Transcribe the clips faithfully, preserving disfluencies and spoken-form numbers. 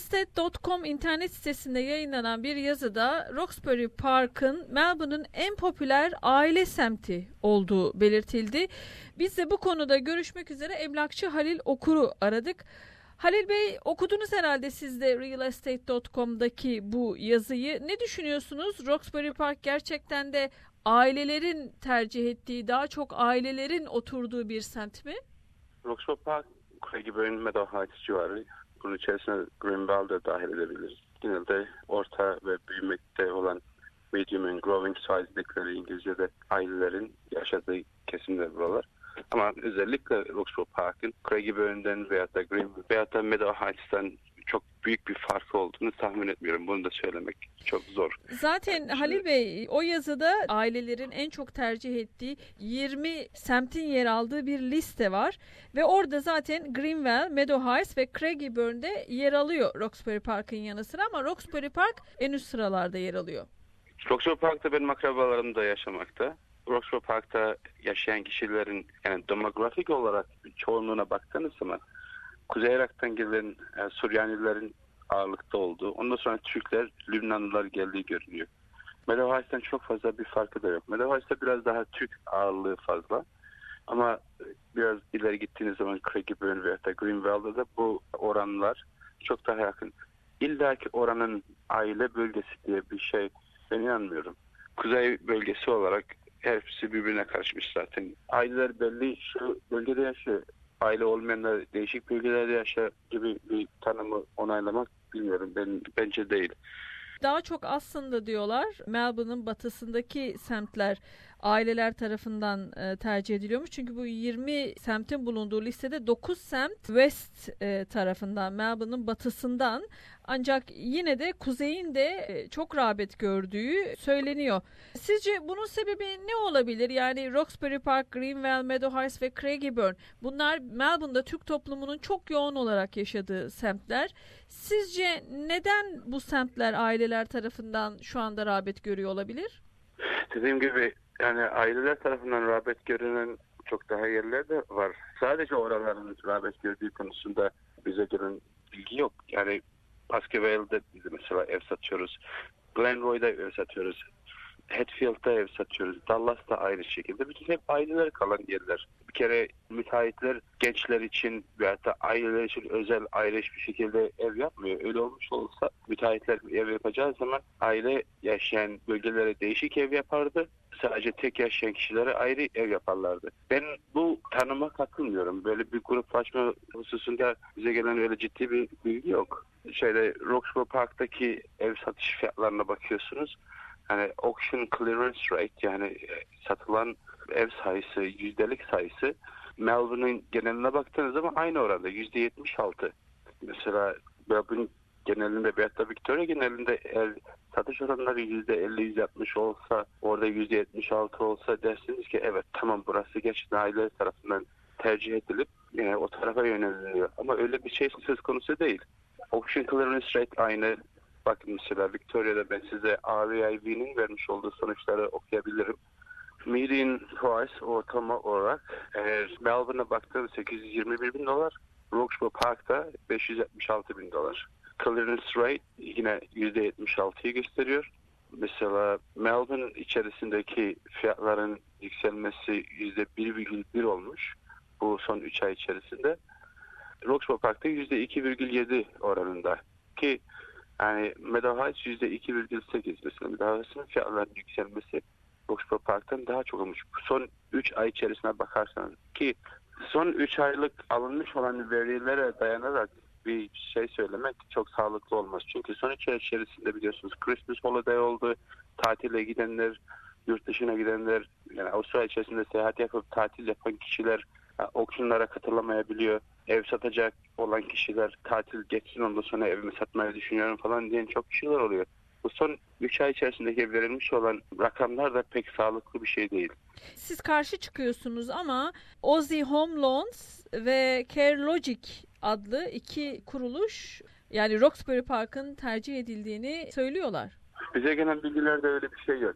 estate nokta com internet sitesinde yayınlanan bir yazıda Roxbury Park'ın Melbourne'ın en popüler aile semti olduğu belirtildi. Biz de bu konuda görüşmek üzere emlakçı Halil Okur'u aradık. Halil Bey, okudunuz herhalde siz de real estate nokta com'daki bu yazıyı. Ne düşünüyorsunuz? Roxbury Park gerçekten de ailelerin tercih ettiği, daha çok ailelerin oturduğu bir semt mi? Roxbury Park, Craigieburn, Meadow Heights civarı. Bunun içerisine Greenville de dahil edebiliriz. Genelde orta ve büyümekte olan medium and growing size dedikleri İngilizce'de ailelerin yaşadığı kesimler buralar. Ama özellikle Roxbury Park'ın Craigieburn'den veya da Greenville veya da Meadow Heights'tan çok büyük bir farkı olduğunu tahmin etmiyorum. Bunu da söylemek çok zor. Zaten Halil Bey, o yazıda ailelerin en çok tercih ettiği yirmi semtin yer aldığı bir liste var. Ve orada zaten Greenville, Meadow Heights ve Craigieburn'de yer alıyor Roxbury Park'ın yanı sıra, ama Roxbury Park en üst sıralarda yer alıyor. Roxbury Park'ta benim akrabalarım da yaşamakta. Roxbury Park'ta yaşayan kişilerin yani demografik olarak çoğunluğuna baktığınız zaman Kuzey Irak'tan gelen e, Suryanilerin ağırlıkta olduğu, ondan sonra Türkler, Lübnanlılar geldiği görünüyor. Meadow Heights'tan çok fazla bir farkı da yok. Meadow Heights'ta biraz daha Türk ağırlığı fazla. Ama biraz ileri gittiğiniz zaman Craigieburn veya da Greenville'da da bu oranlar çok daha yakın. İlla ki oranın aile bölgesi diye bir şey ben inanmıyorum. Kuzey bölgesi olarak hepsi birbirine karışmış zaten. Aileler belli şu bölgede yaşıyor. Aile olmayanlar değişik bölgelerde yaşa gibi bir tanımı onaylamak bilmiyorum. Ben bence değil. Daha çok aslında diyorlar Melbourne'ın batısındaki semtler aileler tarafından e, tercih ediliyormuş. Çünkü bu yirmi semtin bulunduğu listede dokuz semt West e, tarafından, Melbourne'ın batısından, ancak yine de kuzeyin de e, çok rağbet gördüğü söyleniyor. Sizce bunun sebebi ne olabilir? Yani Roxbury Park, Greenville, Meadow Heights ve Craigieburn, bunlar Melbourne'da Türk toplumunun çok yoğun olarak yaşadığı semtler. Sizce neden bu semtler aileler tarafından şu anda rağbet görüyor olabilir? Dediğim gibi yani aileler tarafından rağbet görünen çok daha yerler de var. Sadece oraların rağbet gördüğü konusunda bize gelen bilgi yok. Yani Baskerville'de biz mesela ev satıyoruz. Glenroy'da ev satıyoruz. Hatfield'da ev satıyoruz. Dallas'ta aynı şekilde. Bütün hep aileler kalan yerler. Bir kere müteahhitler gençler için veya da aileler için özel ayrı bir şekilde ev yapmıyor. Öyle olmuş olsa müteahhitler ev yapacağı zaman aile yaşayan bölgelere değişik ev yapardı. Sadece tek yaşayan kişilere ayrı ev yaparlardı. Ben bu tanıma katılmıyorum. Böyle bir gruplaşma hususunda bize gelen öyle ciddi bir bilgi yok. Şeyde Roxbury Park'taki ev satış fiyatlarına bakıyorsunuz. Yani auction clearance rate, yani satılan ev sayısı, yüzdelik sayısı Melbourne'ın geneline baktığınız zaman aynı oranda yüzde yetmiş altı. Mesela Melbourne genelinde veyahut da Victoria genelinde ev satış oranları yüzde elli yüzde altmış olsa, orada yüzde yetmiş altı olsa dersiniz ki evet tamam burası gerçekten aile tarafından tercih edilip yani o tarafa yöneliliyor. Ama öyle bir şey söz konusu değil. Auction clearance rate aynı. Bakın mesela Victoria'da ben size R A I V'nin vermiş olduğu sonuçları okuyabilirim. Median price ortalama olarak eğer Melbourne'a baktığınız sekiz yüz yirmi bir bin dolar, Roxbury Park'ta beş yüz yetmiş altı bin dolar. Clearance rate yine yüzde yetmiş altıyı gösteriyor. Mesela Melbourne içerisindeki fiyatların yükselmesi yüzde bir virgül bir olmuş bu son üç ay içerisinde. Roxbury Park'ta yüzde iki virgül yedi oranında ki yani Meadow Heights yüzde iki virgül sekiz mesela Meadow Heights'ın fiyatlarının yükselmesi Roxbury Park'tan daha çok olmuş. Son üç ay içerisine bakarsanız ki son üç aylık alınmış olan verilere dayanarak bir şey söylemek çok sağlıklı olmaz. Çünkü son üç ay içerisinde biliyorsunuz Christmas holiday oldu. Tatile gidenler, yurt dışına gidenler, yani Avustralya içerisinde seyahat yapıp tatil yapan kişiler auctionlara katılamayabiliyor. Ev satacak olan kişiler tatil geçsin ondan sonra evimi satmayı düşünüyorum falan diyen çok kişiler oluyor. Bu son üç ay içerisindeki verilmiş olan rakamlar da pek sağlıklı bir şey değil. Siz karşı çıkıyorsunuz ama Aussie Home Loans ve CareLogic adlı iki kuruluş yani Roxbury Park'ın tercih edildiğini söylüyorlar. Bize gelen bilgilerde öyle bir şey yok.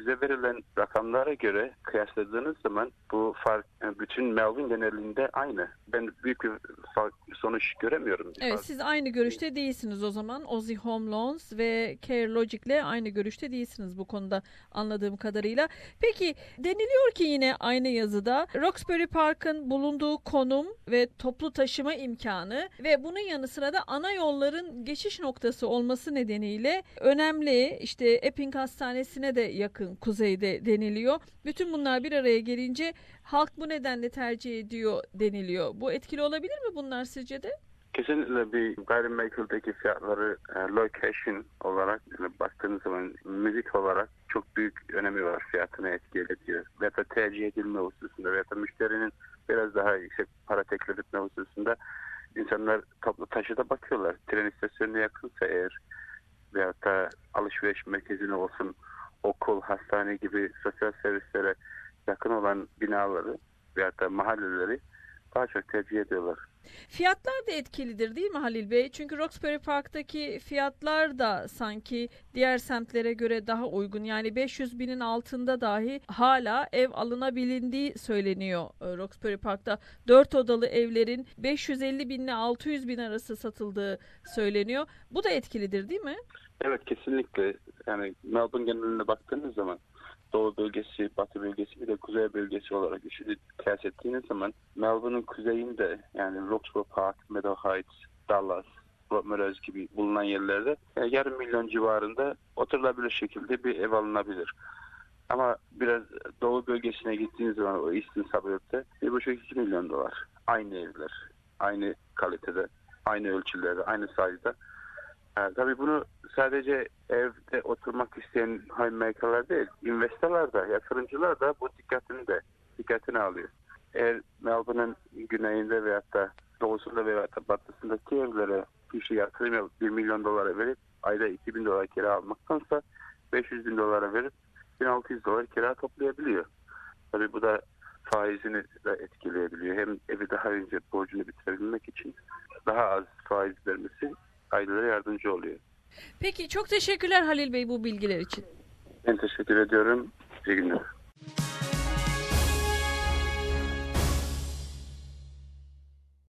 bize verilen rakamlara göre kıyasladığınız zaman bu fark bütün Melbourne genelinde aynı. Ben büyük bir fark, sonuç göremiyorum. Evet, siz aynı görüşte değilsiniz o zaman. Aussie Home Loans ve CareLogic'le aynı görüşte değilsiniz bu konuda anladığım kadarıyla. Peki deniliyor ki yine aynı yazıda Roxbury Park'ın bulunduğu konum ve toplu taşıma imkanı ve bunun yanı sıra da ana yolların geçiş noktası olması nedeniyle önemli. İşte Epping Hastanesi'ne de yakın kuzeyde deniliyor. Bütün bunlar bir araya gelince halk bu nedenle tercih ediyor deniliyor. Bu etkili olabilir mi bunlar sizce de? Kesinlikle bir gayrimenkuldeki fiyatları e, location olarak yani baktığınız zaman müzik olarak çok büyük önemi var, fiyatına etki ediyor. Veya da tercih edilme hususunda veya da müşterinin biraz daha yüksek para teklif etme hususunda insanlar toplu taşıda bakıyorlar. Tren istasyonuna yakınsa eğer veya da alışveriş merkezine olsun, okul, hastane gibi sosyal servislere yakın olan binaları veya da mahalleleri daha çok tercih ediyorlar. Fiyatlar da etkilidir değil mi Halil Bey? Çünkü Roxbury Park'taki fiyatlar da sanki diğer semtlere göre daha uygun. Yani beş yüz binin altında dahi hala ev alınabilindiği söyleniyor Roxbury Park'ta. dört odalı evlerin beş yüz elli bin ile altı yüz bin arası satıldığı söyleniyor. Bu da etkilidir değil mi? Evet, kesinlikle. Yani Melbourne geneline baktığınız zaman Doğu bölgesi, Batı bölgesi bir de Kuzey bölgesi olarak üçünü kıyas ettiğiniz zaman Melbourne'un kuzeyinde yani Roxbury Park, Meadow Heights, Dallas, Port Moresby gibi bulunan yerlerde yani yarım milyon civarında oturulabilir şekilde bir ev alınabilir. Ama biraz Doğu bölgesine gittiğiniz zaman o Eastern Suburb'de bir buçuk iki milyon dolar. Aynı evler, aynı kalitede, aynı ölçülerde, aynı size'da. Yani tabii bunu sadece evde oturmak isteyen homemaker'lar değil, investorlar da, yatırımcılar da bu dikkatini de dikkatini alıyor. Eğer Melbourne'ın güneyinde veyahut da doğusunda veyahut da batısındaki evlere kişi yatırım yapıp bir milyon dolara verip ayda iki bin dolar kira almaktansa beş yüz bin dolara verip bin altı yüz dolar kira toplayabiliyor. Tabii bu da faizini de etkileyebiliyor. Hem evi daha önce borcunu bitirebilmek için daha az faiz vermesi ailelere yardımcı oluyor. Peki çok teşekkürler Halil Bey bu bilgiler için. Ben teşekkür ediyorum. İyi günler.